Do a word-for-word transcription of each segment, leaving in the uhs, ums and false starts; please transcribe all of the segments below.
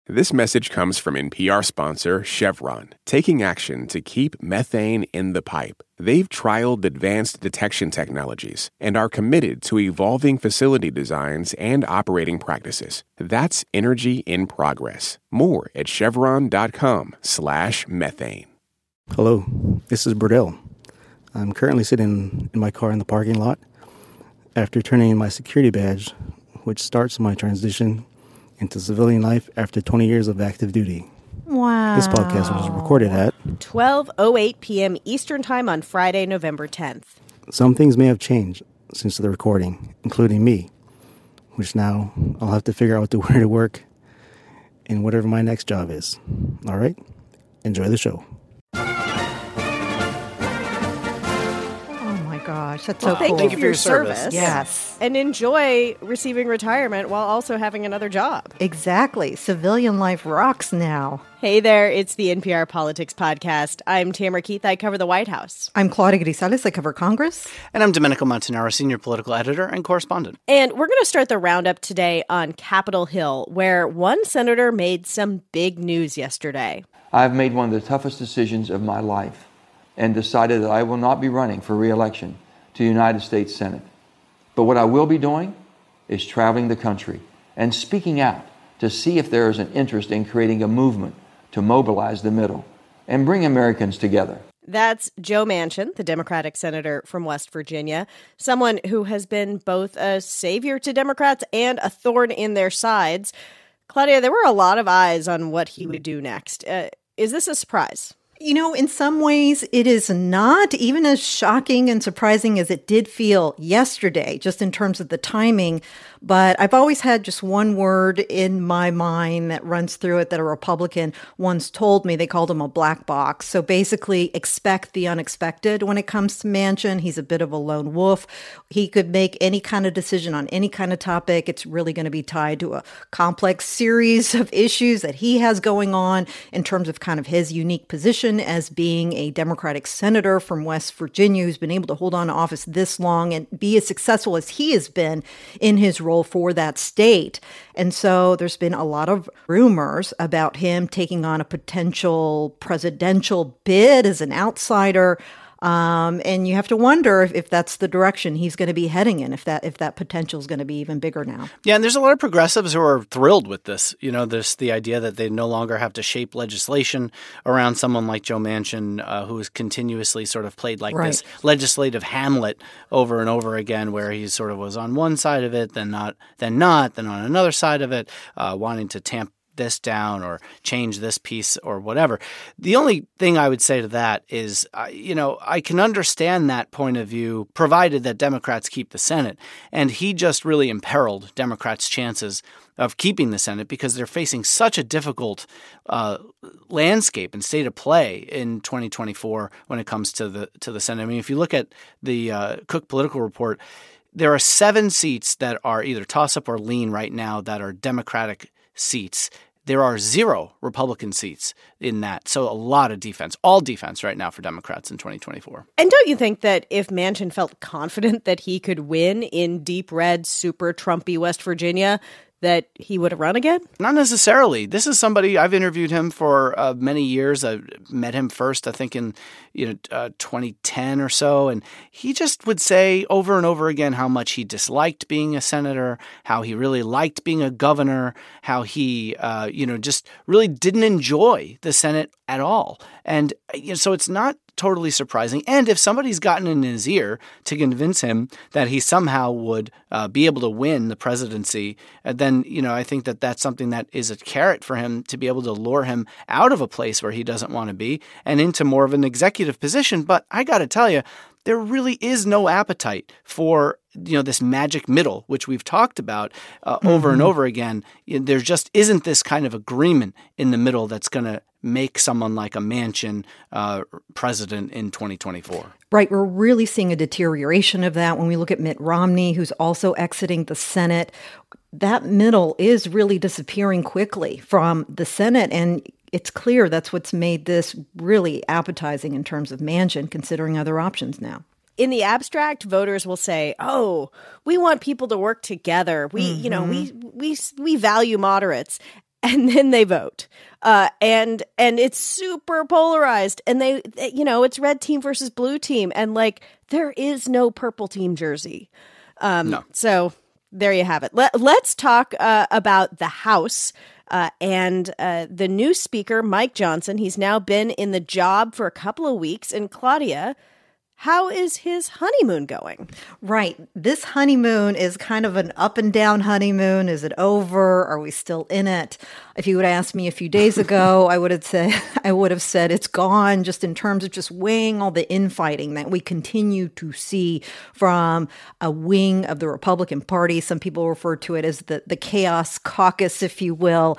This message comes from N P R sponsor Chevron, taking action to keep methane in the pipe. They've trialed advanced detection technologies and are committed to evolving facility designs and operating practices. That's energy in progress. More at chevron.com slash methane. Hello, this is Burdell. I'm currently sitting in my car in the parking lot after turning in my security badge, which starts my transition into civilian life after twenty years of active duty. Wow. This podcast was recorded at twelve oh eight p.m. Eastern Time on Friday, November tenth. Some things may have changed since the recording, including me, which now I'll have to figure out what to wear to work and whatever my next job is. All right? Enjoy the show. Gosh, that's so well, cool. Thank you for, for your service. service. Yes. And enjoy receiving retirement while also having another job. Exactly. Civilian life rocks now. Hey there, it's the N P R Politics Podcast. I'm Tamara Keith. I cover the White House. I'm Claudia Grisales. I cover Congress. And I'm Domenico Montanaro, senior political editor and correspondent. And we're going to start the roundup today on Capitol Hill, where one senator made some big news yesterday. I've made one of the toughest decisions of my life and decided that I will not be running for re-election to the United States Senate. But what I will be doing is traveling the country and speaking out to see if there is an interest in creating a movement to mobilize the middle and bring Americans together. That's Joe Manchin, the Democratic senator from West Virginia, someone who has been both a savior to Democrats and a thorn in their sides. Claudia, there were a lot of eyes on what he would do next. Uh, is this a surprise? You know, in some ways, it is not even as shocking and surprising as it did feel yesterday, just in terms of the timing. But I've always had just one word in my mind that runs through it that a Republican once told me. They called him a black box. So basically, expect the unexpected when it comes to Manchin. He's a bit of a lone wolf. He could make any kind of decision on any kind of topic. It's really going to be tied to a complex series of issues that he has going on in terms of kind of his unique position as being a Democratic senator from West Virginia who's been able to hold on to office this long and be as successful as he has been in his role for that state. And so there's been a lot of rumors about him taking on a potential presidential bid as an outsider. Um, and you have to wonder if, if that's the direction he's going to be heading in, if that if that potential is going to be even bigger now. Yeah, and there's a lot of progressives who are thrilled with this. You know, there's the idea that they no longer have to shape legislation around someone like Joe Manchin, uh, who has continuously sort of played like right. this legislative Hamlet over and over again, where he sort of was on one side of it, then not, then not, then on another side of it, uh, wanting to tamp this down or change this piece or whatever. The only thing I would say to that is, uh, you know, I can understand that point of view, provided that Democrats keep the Senate. And he just really imperiled Democrats' chances of keeping the Senate because they're facing such a difficult uh, landscape and state of play in twenty twenty-four when it comes to the to the Senate. I mean, if you look at the uh, Cook Political Report, there are seven seats that are either toss-up or lean right now that are Democratic seats. There are zero Republican seats in that. So a lot of defense, all defense right now for Democrats in twenty twenty-four. And don't you think that if Manchin felt confident that he could win in deep red, super Trumpy West Virginia, that he would have run again? Not necessarily. This is somebody, I've interviewed him for uh, many years. I met him first, I think, in you know uh, twenty ten or so. And he just would say over and over again how much he disliked being a senator, how he really liked being a governor, how he, uh, you know, just really didn't enjoy the Senate at all. And you know, so it's not totally surprising. And if somebody's gotten in his ear to convince him that he somehow would uh, be able to win the presidency, uh, then, you know, I think that that's something that is a carrot for him to be able to lure him out of a place where he doesn't want to be and into more of an executive position. But I got to tell you, there really is no appetite for, you know, this magic middle, which we've talked about uh, mm-hmm. over and over again. There just isn't this kind of agreement in the middle that's going to make someone like a Manchin uh, president in twenty twenty-four. Right. We're really seeing a deterioration of that when we look at Mitt Romney, who's also exiting the Senate. That middle is really disappearing quickly from the Senate. And it's clear that's what's made this really appetizing in terms of Manchin, considering other options now. In the abstract, voters will say, oh, we want people to work together. We, mm-hmm. you know, we we we value moderates. and then they vote. Uh, and and it's super polarized. And they, they, you know, it's red team versus blue team. And like, there is no purple team jersey. Um, no. So there you have it. Let, let's talk uh, about the House. Uh, and uh, the new speaker, Mike Johnson, he's now been in the job for a couple of weeks. And Claudia, how is his honeymoon going? Right. This honeymoon is kind of an up and down honeymoon. Is it over? Are we still in it? If you would ask me a few days ago, I would have said I would have said it's gone, just in terms of just weighing all the infighting that we continue to see from a wing of the Republican Party. Some people refer to it as the, the chaos caucus, if you will.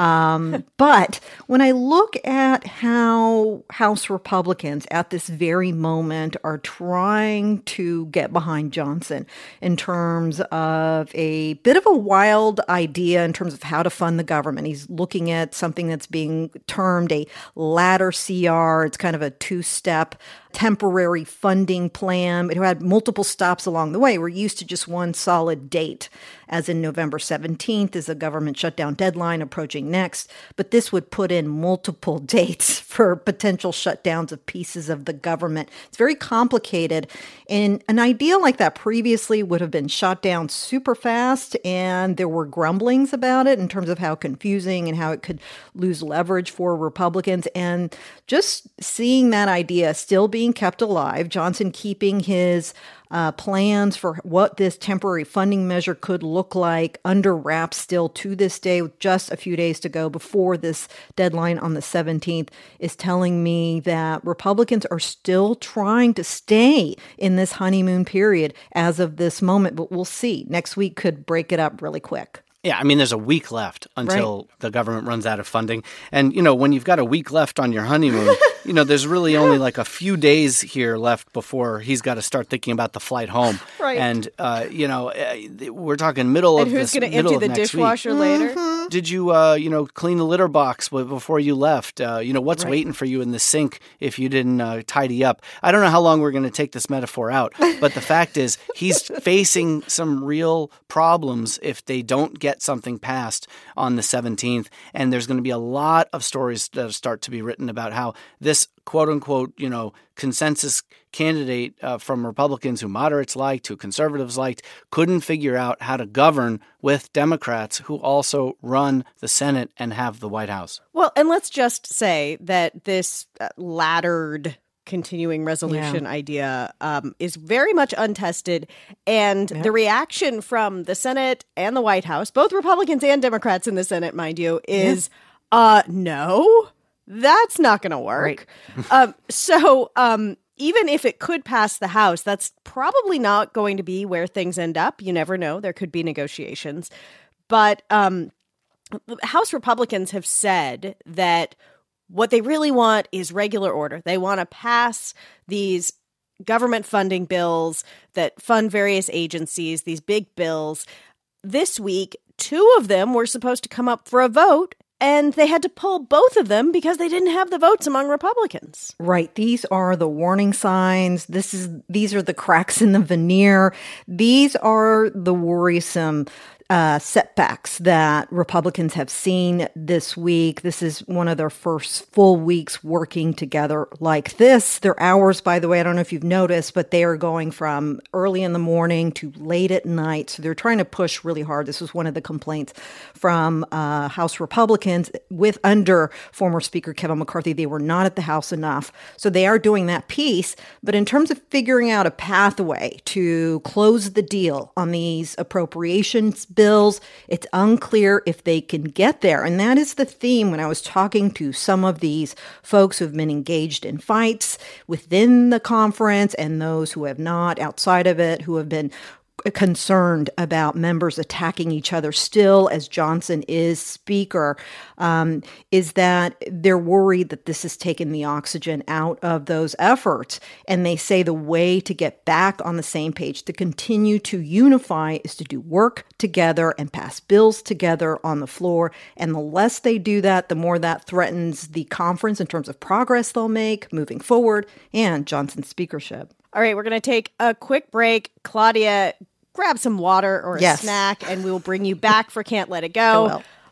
Um, but when I look at how House Republicans at this very moment are trying to get behind Johnson in terms of a bit of a wild idea in terms of how to fund the government. He's looking at something that's being termed a ladder C R. It's kind of a two-step temporary funding plan. It had multiple stops along the way. We're used to just one solid date, as in November seventeenth is a government shutdown deadline approaching next. But this would put in multiple dates for potential shutdowns of pieces of the government. It's very complicated. And an idea like that previously would have been shot down super fast, and there were grumblings about it in terms of how confusing and how it could lose leverage for Republicans. And just seeing that idea still be being kept alive, Johnson keeping his uh, plans for what this temporary funding measure could look like under wraps still to this day, with just a few days to go before this deadline on the seventeenth, is telling me that Republicans are still trying to stay in this honeymoon period as of this moment. But we'll see. Next week could break it up really quick. Yeah, I mean, there's a week left until right. the government runs out of funding. And, you know, when you've got a week left on your honeymoon, you know, there's really only like a few days here left before he's got to start thinking about the flight home. Right. And, uh, you know, we're talking middle and of who's this going to empty the dishwasher week. later? Mm-hmm. Did you, uh, you know, clean the litter box before you left? Uh, you know, what's right. waiting for you in the sink if you didn't uh, tidy up? I don't know how long we're going to take this metaphor out, but the fact is he's facing some real problems if they don't get something passed on the seventeenth. And there's going to be a lot of stories that start to be written about how this quote unquote, you know, consensus candidate uh, from Republicans who moderates liked, who conservatives liked, couldn't figure out how to govern with Democrats who also run the Senate and have the White House. Well, and let's just say that this uh, laddered continuing resolution yeah. idea um, is very much untested. And yeah. the reaction from the Senate and the White House, both Republicans and Democrats in the Senate, mind you, is, yeah. uh, no, that's not going to work. Right. um, so um, even if it could pass the House, that's probably not going to be where things end up. You never know. There could be negotiations. But um, House Republicans have said that what they really want is regular order. They want to pass these government funding bills that fund various agencies, these big bills. This week, two of them were supposed to come up for a vote, and they had to pull both of them because they didn't have the votes among Republicans. Right. These are the warning signs. This is these are the cracks in the veneer. These are the worrisome Uh, setbacks that Republicans have seen this week. This is one of their first full weeks working together like this. Their hours, by the way, I don't know if you've noticed, but they are going from early in the morning to late at night. So they're trying to push really hard. This was one of the complaints from uh, House Republicans with under former Speaker Kevin McCarthy. They were not at the House enough. So they are doing that piece. But in terms of figuring out a pathway to close the deal on these appropriations bills, it's unclear if they can get there. And that is the theme when I was talking to some of these folks who have been engaged in fights within the conference and those who have not outside of it, who have been concerned about members attacking each other still as Johnson is speaker, um, is that they're worried that this has taken the oxygen out of those efforts. And they say the way to get back on the same page, to continue to unify, is to do work together and pass bills together on the floor. And the less they do that, the more that threatens the conference in terms of progress they'll make moving forward and Johnson's speakership. All right, we're going to take a quick break. Claudia, grab some water or a yes. snack, and we will bring you back for Can't Let It Go.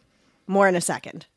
More in a second.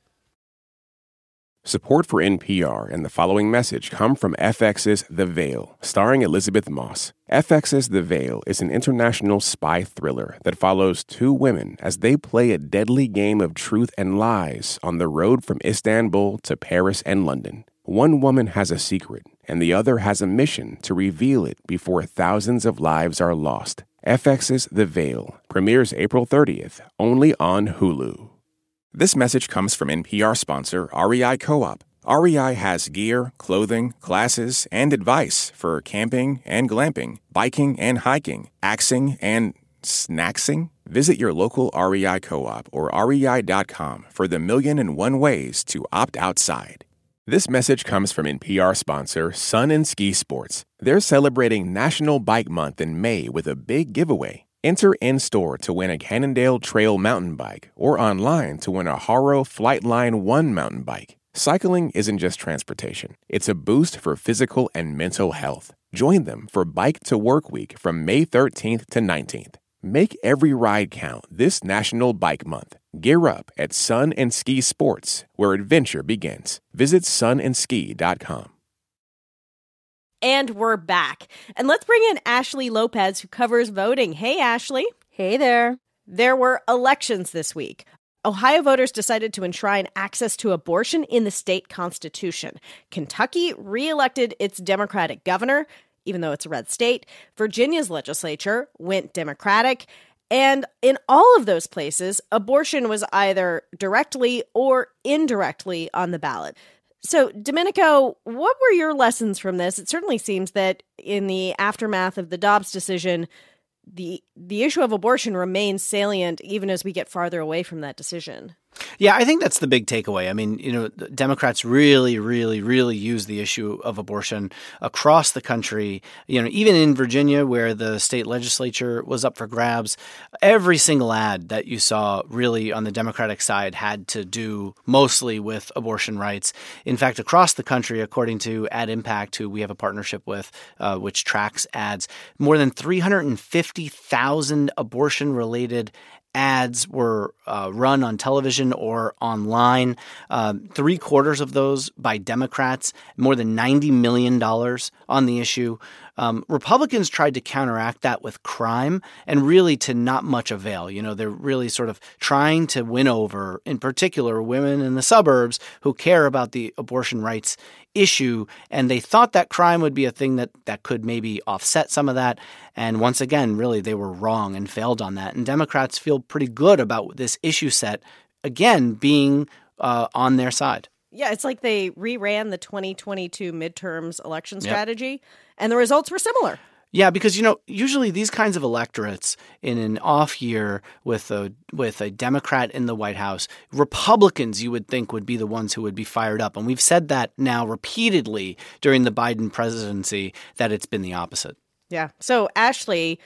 Support for N P R and the following message come from F X's The Veil, starring Elizabeth Moss. F X's The Veil is an international spy thriller that follows two women as they play a deadly game of truth and lies on the road from Istanbul to Paris and London. One woman has a secret, and the other has a mission to reveal it before thousands of lives are lost. F X's The Veil premieres April thirtieth, only on Hulu. This message comes from N P R sponsor R E I Co-op. R E I has gear, clothing, classes, and advice for camping and glamping, biking and hiking, axing and snacksing. Visit your local R E I Co-op or R E I dot com for the million and one ways to opt outside. This message comes from N P R sponsor Sun and Ski Sports. They're celebrating National Bike Month in May with a big giveaway. Enter in-store to win a Cannondale Trail mountain bike or online to win a Haro Flightline one mountain bike. Cycling isn't just transportation. It's a boost for physical and mental health. Join them for Bike to Work Week from May thirteenth to nineteenth. Make every ride count this National Bike Month. Gear up at Sun and Ski Sports, where adventure begins. Visit sun and ski dot com. And we're back. And let's bring in Ashley Lopez, who covers voting. Hey, Ashley. Hey there. There were elections this week. Ohio voters decided to enshrine access to abortion in the state constitution. Kentucky re-elected its Democratic governor, even though it's a red state. Virginia's legislature went Democratic. And in all of those places, abortion was either directly or indirectly on the ballot. So, Domenico, what were your lessons from this? It certainly seems that in the aftermath of the Dobbs decision, the the issue of abortion remains salient even as we get farther away from that decision. Yeah, I think that's the big takeaway. I mean, you know, Democrats really, really, really use the issue of abortion across the country. You know, even in Virginia, where the state legislature was up for grabs, every single ad that you saw really on the Democratic side had to do mostly with abortion rights. In fact, across the country, according to Ad Impact, who we have a partnership with, uh, which tracks ads, more than three hundred fifty thousand abortion-related ads were uh, run on television or online. Um, three quarters of those by Democrats, more than ninety million dollars on the issue. Um, Republicans tried to counteract that with crime and really to not much avail. You know, they're really sort of trying to win over, in particular, women in the suburbs who care about the abortion rights issue. And they thought that crime would be a thing that, that could maybe offset some of that. And once again, really, they were wrong and failed on that. And Democrats feel pretty good about this issue set, again, being uh, on their side. Yeah, it's like they reran the twenty twenty-two midterms election strategy, yep. And the results were similar. Yeah, because, you know, usually these kinds of electorates in an off year with a with a Democrat in the White House, Republicans you would think would be the ones who would be fired up. And we've said that now repeatedly during the Biden presidency, that it's been the opposite. Yeah. So, Ashley,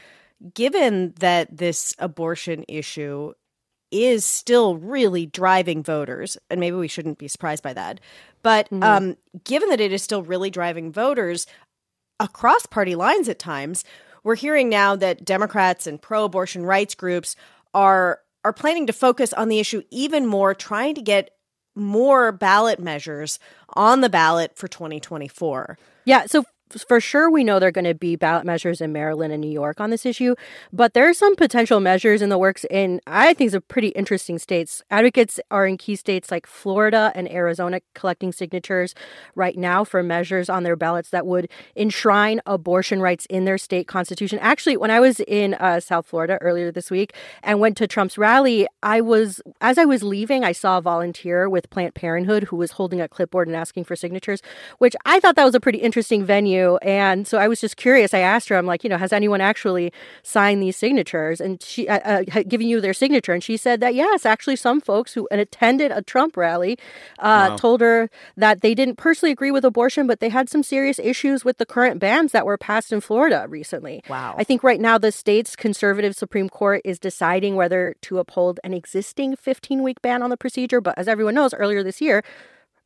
given that this abortion issue is still really driving voters, and maybe we shouldn't be surprised by that, but mm-hmm. um, given that it is still really driving voters across party lines at times, we're hearing now that Democrats and pro-abortion rights groups are are planning to focus on the issue even more, trying to get more ballot measures on the ballot for twenty twenty-four. Yeah, so for sure, we know there are going to be ballot measures in Maryland and New York on this issue, but there are some potential measures in the works in, I think, some pretty interesting states. Advocates are in key states like Florida and Arizona collecting signatures right now for measures on their ballots that would enshrine abortion rights in their state constitution. Actually, when I was in uh, South Florida earlier this week and went to Trump's rally, I was, as I was leaving, I saw a volunteer with Planned Parenthood who was holding a clipboard and asking for signatures, which I thought that was a pretty interesting venue. And so I was just curious. I asked her, I'm like, you know, has anyone actually signed these signatures and she uh, uh, giving you their signature? And she said that, yes, actually some folks who attended a Trump rally uh, wow. told her that they didn't personally agree with abortion, but they had some serious issues with the current bans that were passed in Florida recently. Wow. I think right now the state's conservative Supreme Court is deciding whether to uphold an existing fifteen-week ban on the procedure. But as everyone knows, earlier this year,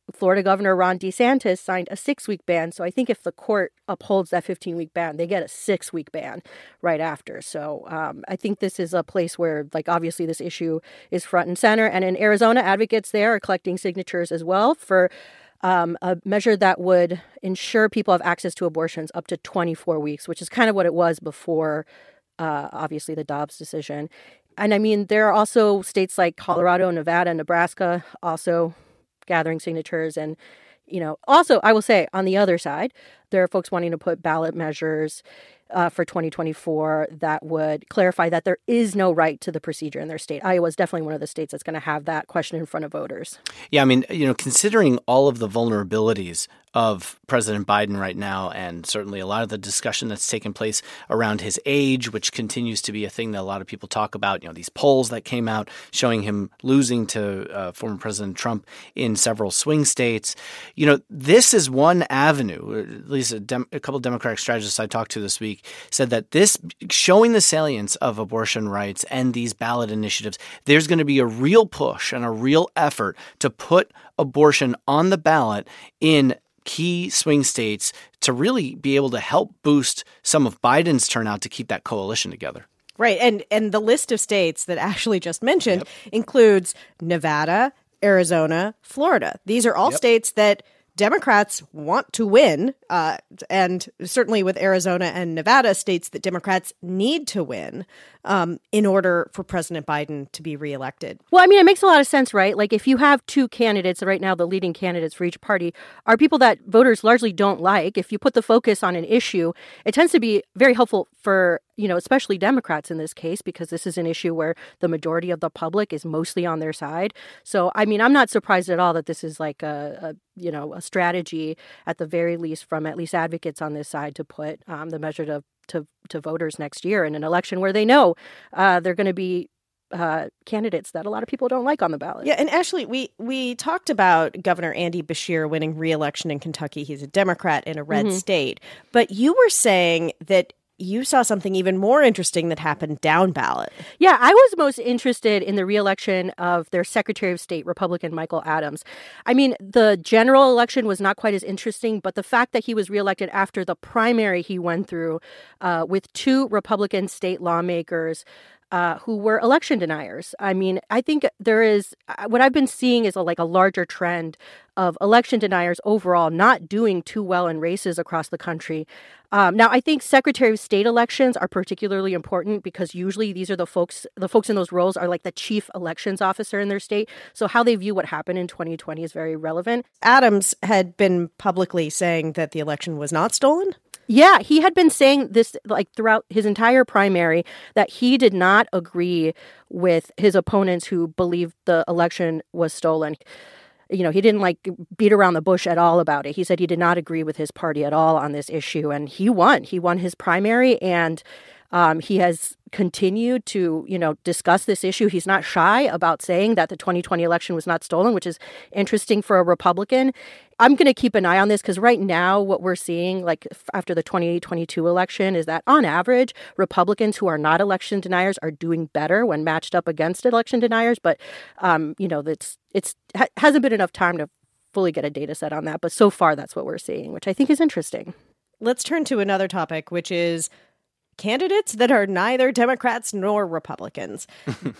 Florida Governor Ron DeSantis signed a six-week ban. So I think if the court upholds that fifteen-week ban, they get a six-week ban right after. So um, I think this is a place where, like, obviously this issue is front and center. And in Arizona, advocates there are collecting signatures as well for um, a measure that would ensure people have access to abortions up to twenty-four weeks, which is kind of what it was before, uh, obviously, the Dobbs decision. And I mean, there are also states like Colorado, Nevada, Nebraska also gathering signatures. And, you know, also, I will say on the other side, there are folks wanting to put ballot measures uh, for twenty twenty-four that would clarify that there is no right to the procedure in their state. Iowa is definitely one of the states that's going to have that question in front of voters. Yeah, I mean, you know, considering all of the vulnerabilities of President Biden right now, and certainly a lot of the discussion that's taken place around his age, which continues to be a thing that a lot of people talk about. You know, these polls that came out showing him losing to uh, former President Trump in several swing states. You know, this is one avenue. At least a, dem- a couple of Democratic strategists I talked to this week said that this showing the salience of abortion rights and these ballot initiatives, there's going to be a real push and a real effort to put abortion on the ballot in key swing states to really be able to help boost some of Biden's turnout to keep that coalition together. Right. And and the list of states that Ashley just mentioned yep. includes Nevada, Arizona, Florida. These are all yep. states that Democrats want to win, uh, and certainly with Arizona and Nevada, states that Democrats need to win um, in order for President Biden to be reelected. Well, I mean, it makes a lot of sense, right? Like if you have two candidates, right now the leading candidates for each party are people that voters largely don't like. If you put the focus on an issue, it tends to be very helpful for, you know, especially Democrats in this case, because this is an issue where the majority of the public is mostly on their side. So, I mean, I'm not surprised at all that this is like a, a you know, a strategy at the very least from at least advocates on this side to put um, the measure to, to to voters next year in an election where they know uh, they're going to be uh, candidates that a lot of people don't like on the ballot. Yeah, and Ashley, we we talked about Governor Andy Beshear winning re-election in Kentucky. He's a Democrat in a red mm-hmm. state. But you were saying that you saw something even more interesting that happened down ballot. Yeah, I was most interested in the reelection of their Secretary of State, Republican Michael Adams. I mean, the general election was not quite as interesting, but the fact that he was reelected after the primary he went through uh, with two Republican state lawmakers Uh, who were election deniers. I mean, I think there is, what I've been seeing is a, like a larger trend of election deniers overall not doing too well in races across the country. Um, now, I think Secretary of State elections are particularly important because usually these are the folks, the folks in those roles are like the chief elections officer in their state. So how they view what happened in twenty twenty is very relevant. Adams had been publicly saying that the election was not stolen. Yeah, he had been saying this like throughout his entire primary that he did not agree with his opponents who believed the election was stolen. You know, he didn't like beat around the bush at all about it. He said he did not agree with his party at all on this issue. And he won. He won his primary and um, he has continued to, you know, discuss this issue. He's not shy about saying that the twenty twenty election was not stolen, which is interesting for a Republican. I'm going to keep an eye on this because right now what we're seeing, like after the twenty twenty-two election, is that on average, Republicans who are not election deniers are doing better when matched up against election deniers. But, um, you know, it's it's ha- hasn't been enough time to fully get a data set on that. But so far, that's what we're seeing, which I think is interesting. Let's turn to another topic, which is candidates that are neither Democrats nor Republicans.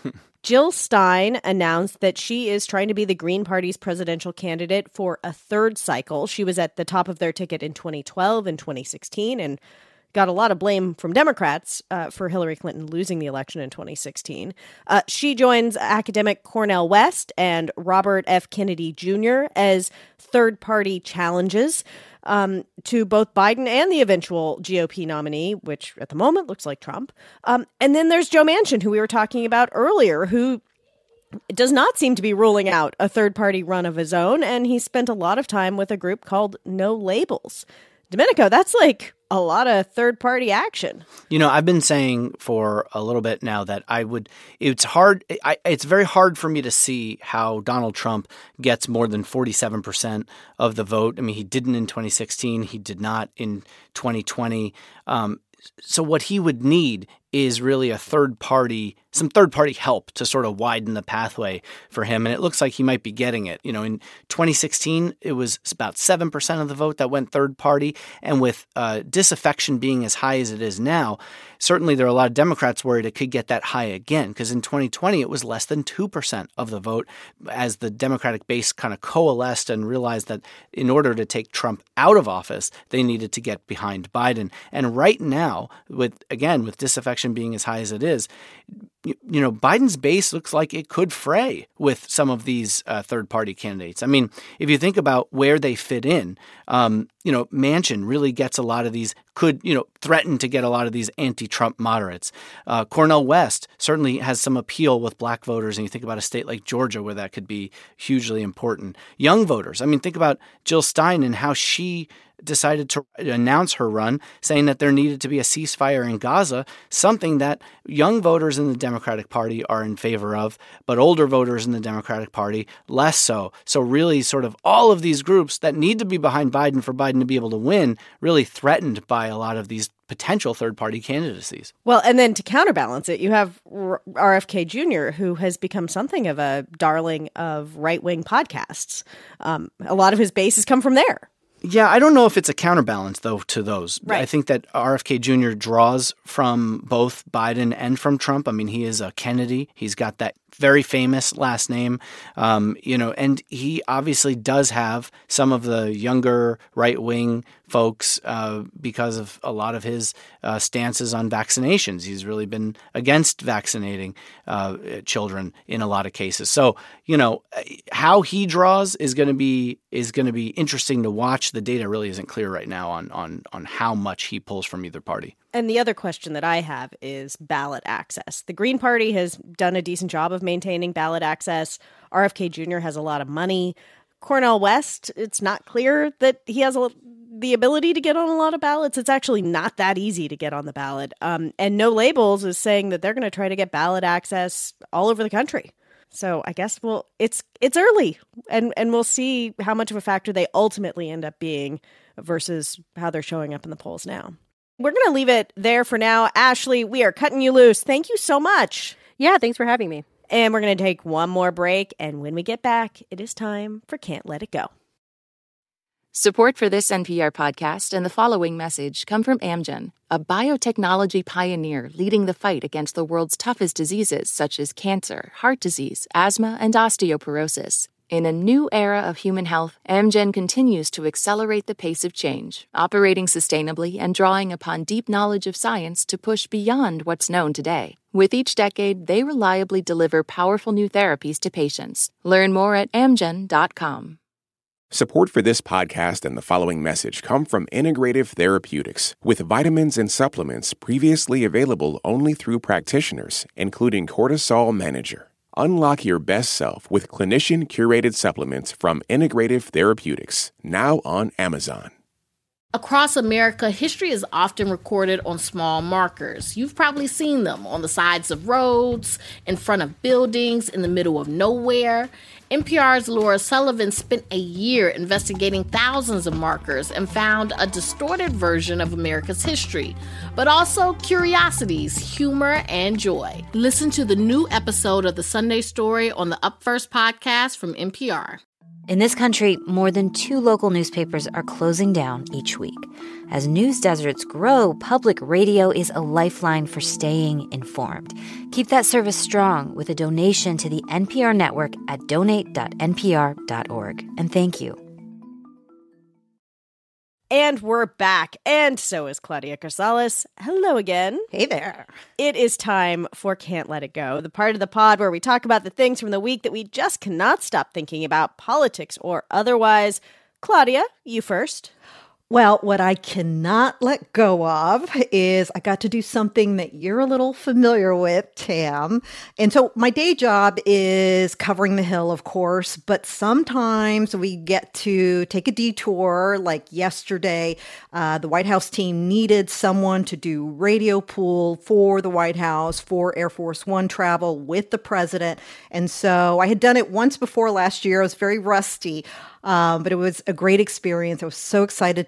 Jill Stein announced that she is trying to be the Green Party's presidential candidate for a third cycle. She was at the top of their ticket in twenty twelve and twenty sixteen and got a lot of blame from Democrats uh, for Hillary Clinton losing the election in twenty sixteen. Uh, she joins academic Cornel West and Robert F. Kennedy Junior as third-party challenges um, to both Biden and the eventual G O P nominee, which at the moment looks like Trump. Um, and then there's Joe Manchin, who we were talking about earlier, who does not seem to be ruling out a third-party run of his own, and he spent a lot of time with a group called No Labels. Domenico, that's like a lot of third-party action. You know, I've been saying for a little bit now that I would – it's hard I, – it's very hard for me to see how Donald Trump gets more than forty-seven percent of the vote. I mean, he didn't in twenty sixteen. He did not in twenty twenty. Um, so what he would need is really a third party, some third party help to sort of widen the pathway for him. And it looks like he might be getting it. You know, in twenty sixteen, it was about seven percent of the vote that went third party. And with uh, disaffection being as high as it is now, certainly there are a lot of Democrats worried it could get that high again, because in twenty twenty, it was less than two percent of the vote as the Democratic base kind of coalesced and realized that in order to take Trump out of office, they needed to get behind Biden. And right now, with again, with disaffection being as high as it is, you, you know, Biden's base looks like it could fray with some of these uh, third-party candidates. I mean, if you think about where they fit in, um, you know, Manchin really gets a lot of these, could, you know, threaten to get a lot of these anti-Trump moderates. Uh, Cornel West certainly has some appeal with black voters, and you think about a state like Georgia where that could be hugely important. Young voters, I mean, think about Jill Stein and how she decided to announce her run, saying that there needed to be a ceasefire in Gaza, something that young voters in the Democratic Party are in favor of, but older voters in the Democratic Party less so. So really sort of all of these groups that need to be behind Biden for Biden to be able to win, really threatened by a lot of these potential third-party candidacies. Well, and then to counterbalance it, you have R F K Junior, who has become something of a darling of right-wing podcasts. Um, a lot of his base has come from there. Yeah, I don't know if it's a counterbalance, though, to those. Right. I think that R F K Junior draws from both Biden and from Trump. I mean, he is a Kennedy. He's got that very famous last name, um, you know, and he obviously does have some of the younger right-wing folks uh, because of a lot of his uh, stances on vaccinations. He's really been against vaccinating uh, children in a lot of cases. So, you know, how he draws is going to be is going to be interesting to watch. The data really isn't clear right now on on on how much he pulls from either party. And the other question that I have is ballot access. The Green Party has done a decent job of maintaining ballot access. R F K Junior has a lot of money. Cornel West, it's not clear that he has a, the ability to get on a lot of ballots. It's actually not that easy to get on the ballot. Um, and No Labels is saying that they're going to try to get ballot access all over the country. So I guess well, it's it's early, and and we'll see how much of a factor they ultimately end up being versus how they're showing up in the polls now. We're going to leave it there for now. Ashley, we are cutting you loose. Thank you so much. Yeah, thanks for having me. And we're going to take one more break. And when we get back, it is time for Can't Let It Go. Support for this N P R podcast and the following message come from Amgen, a biotechnology pioneer leading the fight against the world's toughest diseases such as cancer, heart disease, asthma, and osteoporosis. In a new era of human health, Amgen continues to accelerate the pace of change, operating sustainably and drawing upon deep knowledge of science to push beyond what's known today. With each decade, they reliably deliver powerful new therapies to patients. Learn more at amgen dot com. Support for this podcast and the following message come from Integrative Therapeutics, with vitamins and supplements previously available only through practitioners, including Cortisol Manager. Unlock your best self with clinician-curated supplements from Integrative Therapeutics, now on Amazon. Across America, history is often recorded on small markers. You've probably seen them on the sides of roads, in front of buildings, in the middle of nowhere. N P R's Laura Sullivan spent a year investigating thousands of markers and found a distorted version of America's history, but also curiosities, humor, and joy. Listen to the new episode of The Sunday Story on the Up First podcast from N P R. In this country, more than two local newspapers are closing down each week. As news deserts grow, public radio is a lifeline for staying informed. Keep that service strong with a donation to the N P R network at donate dot n p r dot org. And thank you. And we're back. And so is Claudia Carzales. Hello again. Hey there. It is time for Can't Let It Go, the part of the pod where we talk about the things from the week that we just cannot stop thinking about, politics or otherwise. Claudia, you first. Well, what I cannot let go of is I got to do something that you're a little familiar with, Tam. And so my day job is covering the Hill, of course, but sometimes we get to take a detour. Like yesterday, uh, the White House team needed someone to do radio pool for the White House for Air Force One travel with the president. And so I had done it once before last year. I was very rusty. Um, but it was a great experience. I was so excited to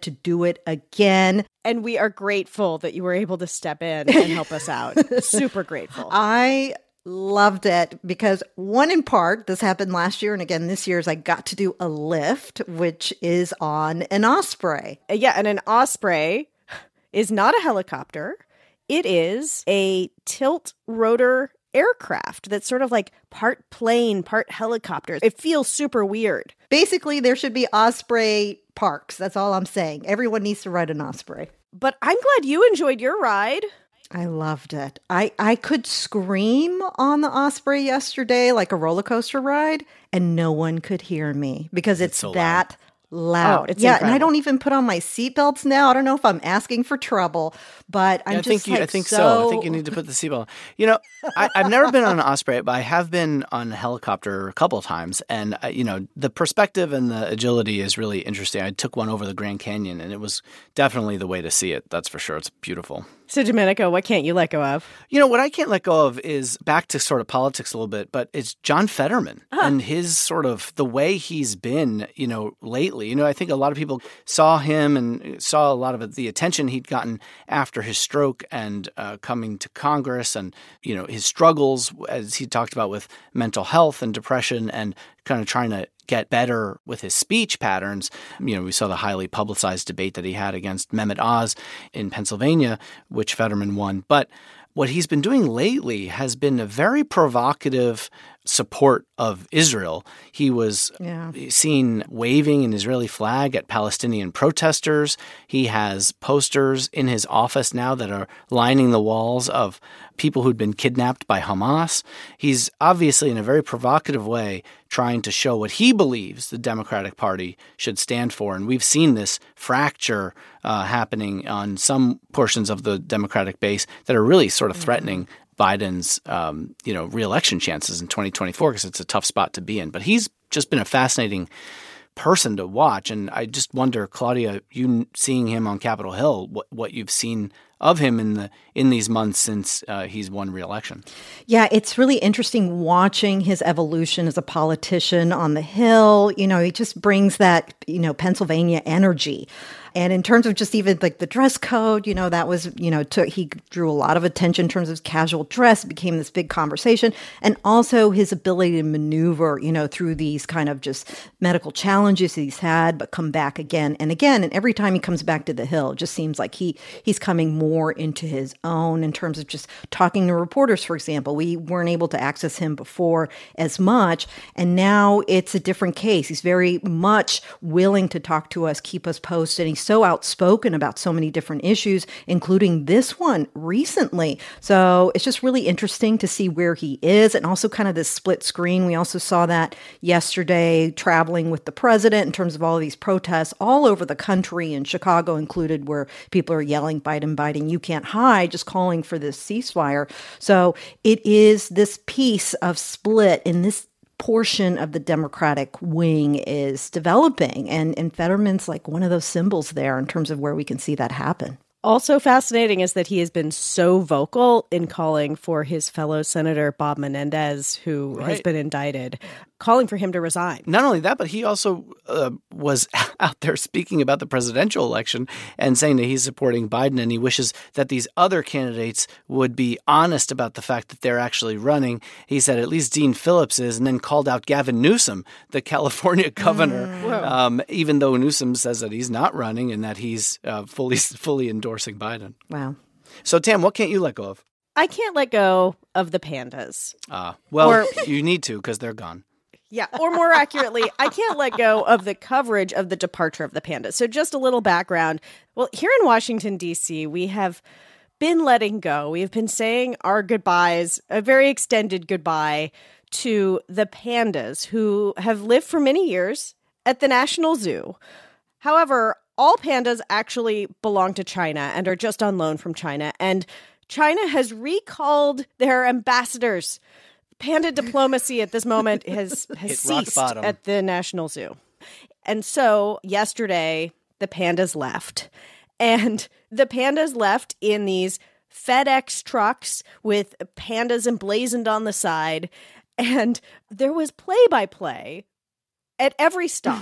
to do it again. And we are grateful that you were able to step in and help us out. Super grateful. I loved it because, one, in part, this happened last year and again this year, is I got to do a lift, which is on an Osprey. Yeah, and an Osprey is not a helicopter. It is a tilt rotor aircraft that's sort of like part plane, part helicopter. It feels super weird. Basically, there should be Osprey parks. That's all I'm saying. Everyone needs to ride an Osprey. But I'm glad you enjoyed your ride. I loved it. I, I could scream on the Osprey yesterday like a roller coaster ride, and no one could hear me because it's, it's so that loud. Oh, it's yeah, incredible. And I don't even put on my seatbelts now. I don't know if I'm asking for trouble, but I'm yeah, I just think you, like I think so... so. I think you need to put the seatbelt on. You know, I, I've never been on an Osprey, but I have been on a helicopter a couple of times. And, uh, you know, the perspective and the agility is really interesting. I took one over the Grand Canyon, and it was definitely the way to see it. That's for sure. It's beautiful. So, Domenico, what can't you let go of? You know, what I can't let go of is back to sort of politics a little bit, but it's John Fetterman huh. and his sort of the way he's been, you know, lately. You know, I think a lot of people saw him and saw a lot of the attention he'd gotten after his stroke and uh, coming to Congress and, you know, his struggles, as he talked about, with mental health and depression and kind of trying to get better with his speech patterns. You know, we saw the highly publicized debate that he had against Mehmet Oz in Pennsylvania, which Fetterman won. But what he's been doing lately has been a very provocative support of Israel. He was yeah. seen waving an Israeli flag at Palestinian protesters. He has posters in his office now that are lining the walls of people who'd been kidnapped by Hamas. He's obviously, in a very provocative way, trying to show what he believes the Democratic Party should stand for. And we've seen this fracture uh, happening on some portions of the Democratic base that are really sort of threatening Biden's, um, you know, reelection chances in twenty twenty-four because it's a tough spot to be in. But he's just been a fascinating person to watch. And I just wonder, Claudia, you seeing him on Capitol Hill, what, what you've seen of him in the in these months since uh, he's won re-election. Yeah, it's really interesting watching his evolution as a politician on the Hill. You know, he just brings that, you know, Pennsylvania energy. And in terms of just even like the dress code, you know, that was, you know, took, he drew a lot of attention in terms of casual dress. It became this big conversation. And also his ability to maneuver, you know, through these kind of just medical challenges he's had, but come back again and again. And every time he comes back to the Hill, it just seems like he he's coming more into his own in terms of just talking to reporters, for example. We weren't able to access him before as much. And now it's a different case. He's very much willing to talk to us, keep us posted. He's so outspoken about so many different issues, including this one recently. So it's just really interesting to see where he is, and also kind of this split screen. We also saw that yesterday traveling with the president in terms of all of these protests all over the country, and Chicago included, where people are yelling, Biden, Biden, you can't hide, just calling for this ceasefire. So it is this piece of split in this portion of the Democratic wing is developing. And, and Fetterman's like one of those symbols there in terms of where we can see that happen. Also fascinating is that he has been so vocal in calling for his fellow Senator Bob Menendez, who right. has been indicted, calling for him to resign. Not only that, but he also uh, was out there speaking about the presidential election and saying that he's supporting Biden, and he wishes that these other candidates would be honest about the fact that they're actually running. He said at least Dean Phillips is, and then called out Gavin Newsom, the California governor, mm. um, even though Newsom says that he's not running and that he's uh, fully fully endorsing Biden. Wow. So, Tam, what can't you let go of? I can't let go of the pandas. Uh, well, or, you need to, because they're gone. Yeah, or more accurately, I can't let go of the coverage of the departure of the pandas. So just a little background. Well, here in Washington, D C, we have been letting go. We have been saying our goodbyes, a very extended goodbye, to the pandas who have lived for many years at the National Zoo. However, all pandas actually belong to China and are just on loan from China. And China has recalled their ambassadors. Panda diplomacy at this moment has, has ceased at the National Zoo. And so yesterday, the pandas left. And the pandas left in these FedEx trucks with pandas emblazoned on the side. And there was play-by-play at every stop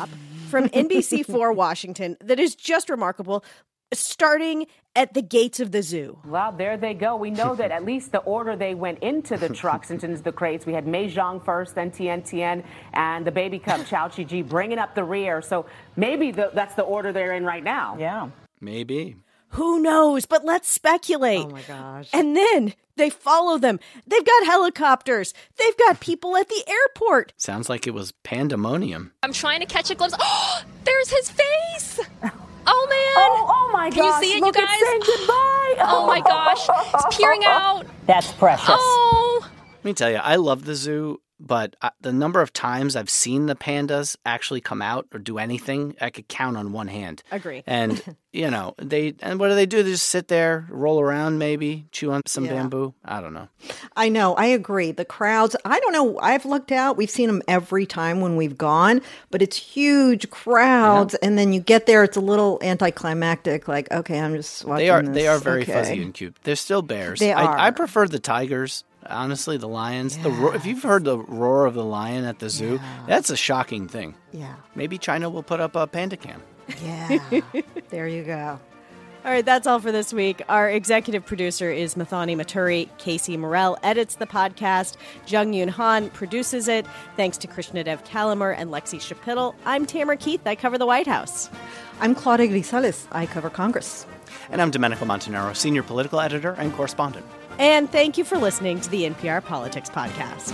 from N B C four Washington that is just remarkable, starting at the gates of the zoo. Well, there they go. We know that at least the order they went into the trucks, into the crates, we had Mei Zhang first, then Tian Tian, and the baby cub Chao Chi-ji bringing up the rear. So maybe the, that's the order they're in right now. Yeah. Maybe. Who knows? But let's speculate. Oh, my gosh. And then they follow them. They've got helicopters. They've got people at the airport. Sounds like it was pandemonium. I'm trying to catch a glimpse. Oh, there's his face. Oh, man. Oh, oh my Can gosh. you see it, Look, you guys? it's saying goodbye. Oh, my gosh. It's peering out. That's precious. Oh. Let me tell you, I love the zoo, but uh, the number of times I've seen the pandas actually come out or do anything, I could count on one hand. Agree. And, you know, they, and what do they do? They just sit there, roll around maybe, chew on some Yeah. bamboo. I don't know. I know. I agree. The crowds, I don't know. I've looked out. We've seen them every time when we've gone, but it's huge crowds. Yeah. And then you get there, it's a little anticlimactic. Like, okay, I'm just watching They are, this. they are very okay. fuzzy and cute. They're still bears. They are. I, I prefer the tigers. Honestly, the lions. Yeah. The ro- if you've heard the roar of the lion at the zoo, Yeah. that's a shocking thing. Yeah. Maybe China will put up a panda cam. Yeah. There you go. All right, that's all for this week. Our executive producer is Mathani Maturi. Casey Morell edits the podcast. Jung Yoon Han produces it. Thanks to Krishnadev Kalamur and Lexi Shapitl. I'm Tamara Keith. I cover the White House. I'm Claudia Grisales. I cover Congress. And I'm Domenico Montanaro, senior political editor and correspondent. And thank you for listening to the N P R Politics Podcast.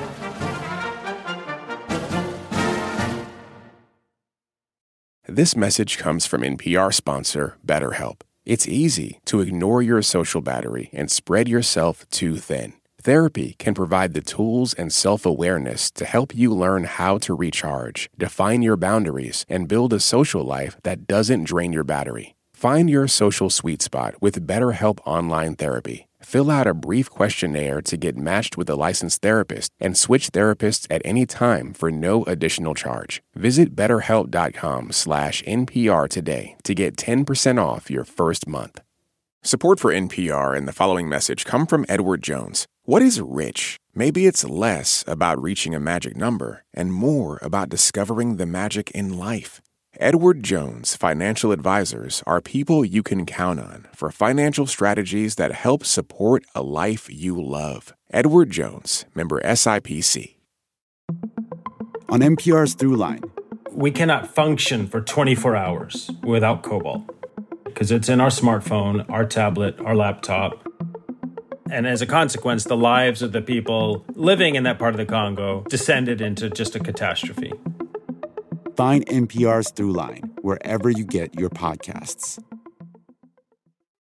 This message comes from N P R sponsor BetterHelp. It's easy to ignore your social battery and spread yourself too thin. Therapy can provide the tools and self-awareness to help you learn how to recharge, define your boundaries, and build a social life that doesn't drain your battery. Find your social sweet spot with BetterHelp Online Therapy. Fill out a brief questionnaire to get matched with a licensed therapist and switch therapists at any time for no additional charge. Visit betterhelp.com slash NPR today to get ten percent off your first month. Support for N P R and the following message come from Edward Jones. What is rich? Maybe it's less about reaching a magic number and more about discovering the magic in life. Edward Jones Financial Advisors are people you can count on for financial strategies that help support a life you love. Edward Jones, member S I P C. On N P R's Throughline. We cannot function for twenty-four hours without cobalt because it's in our smartphone, our tablet, our laptop. And as a consequence, the lives of the people living in that part of the Congo descended into just a catastrophe. Find N P R's Throughline wherever you get your podcasts.